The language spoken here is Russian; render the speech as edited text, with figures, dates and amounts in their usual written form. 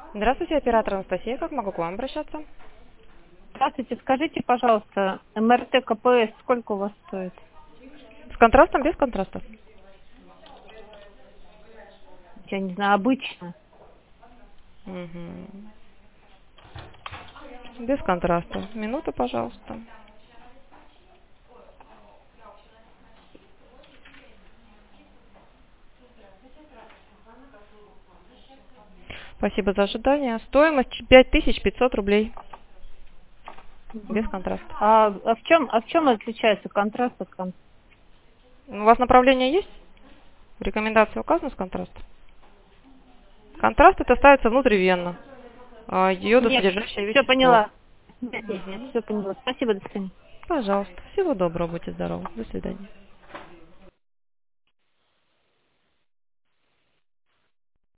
Здравствуйте, оператор Анастасия. Как могу к вам обращаться? Здравствуйте, скажите, пожалуйста, МРТ КПС сколько у вас стоит? С контрастом, без контраста? Я не знаю, обычно. Мгм. Без контраста. Минуту, пожалуйста. Спасибо за ожидание. Стоимость 5500 рублей. Без Мгм. контраста. А в чем отличается контраст от контраста? У вас направление есть? В рекомендации указано с контрастом? Контраст это ставится внутривенно. Нет, Йодосодержащее все вещество. поняла. Нет, Мгм. все поняла. Спасибо, до свидания. Пожалуйста. Всего доброго. Будьте здоровы. До свидания.